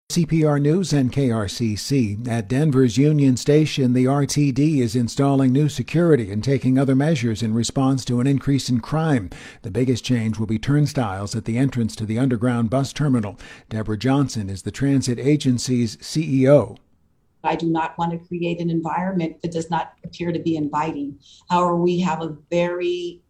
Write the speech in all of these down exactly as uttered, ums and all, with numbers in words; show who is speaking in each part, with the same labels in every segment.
Speaker 1: C P R News and K R C C. At Denver's Union Station, the R T D is installing new security and taking other measures in response to an increase in crime. The biggest change will be turnstiles at the entrance to the underground bus terminal. Deborah Johnson is the transit agency's C E O.
Speaker 2: I do not want to create an environment that does not appear to be inviting. However, we have a very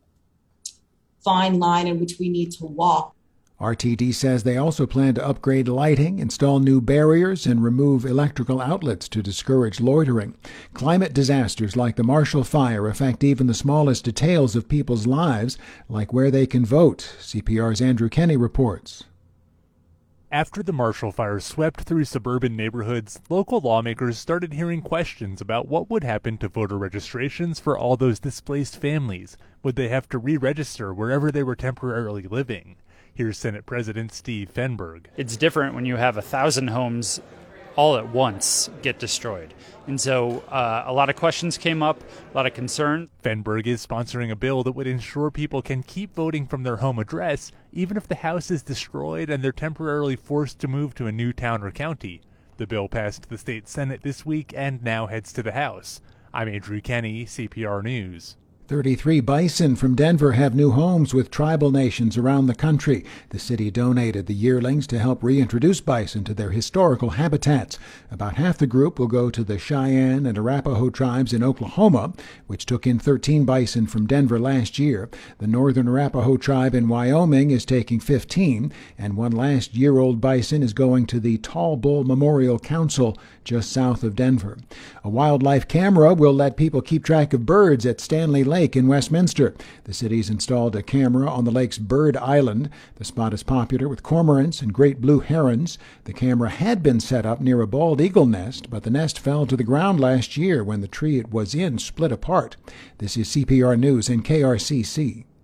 Speaker 2: fine line in which we need to walk.
Speaker 1: R T D says they also plan to upgrade lighting, install new barriers, and remove electrical outlets to discourage loitering. Climate disasters like the Marshall Fire affect even the smallest details of people's lives, like where they can vote. C P R's Andrew Kenny reports.
Speaker 3: After the Marshall Fire swept through suburban neighborhoods, local lawmakers started hearing questions about what would happen to voter registrations for all those displaced families. Would they have to re-register wherever they were temporarily living? Here's Senate President Steve Fenberg.
Speaker 4: It's different when you have a thousand homes all at once get destroyed. And so uh, a lot of questions came up, a lot of concern.
Speaker 3: Fenberg is sponsoring a bill that would ensure people can keep voting from their home address, even if the house is destroyed and they're temporarily forced to move to a new town or county. The bill passed the state Senate this week and now heads to the House. I'm Andrew Kenny, C P R News.
Speaker 1: thirty-three bison from Denver have new homes with tribal nations around the country. The city donated the yearlings to help reintroduce bison to their historical habitats. About half the group will go to the Cheyenne and Arapaho tribes in Oklahoma, which took in thirteen bison from Denver last year. The Northern Arapaho tribe in Wyoming is taking fifteen, and one last-year-old bison is going to the Tall Bull Memorial Council just south of Denver. A wildlife camera will let people keep track of birds at Stanley Lake in Westminster. The city's installed a camera on the lake's Bird Island. The spot is popular with cormorants and great blue herons. The camera had been set up near a bald eagle nest, but the nest fell to the ground last year when the tree it was in split apart. This is C P R News and K R C C.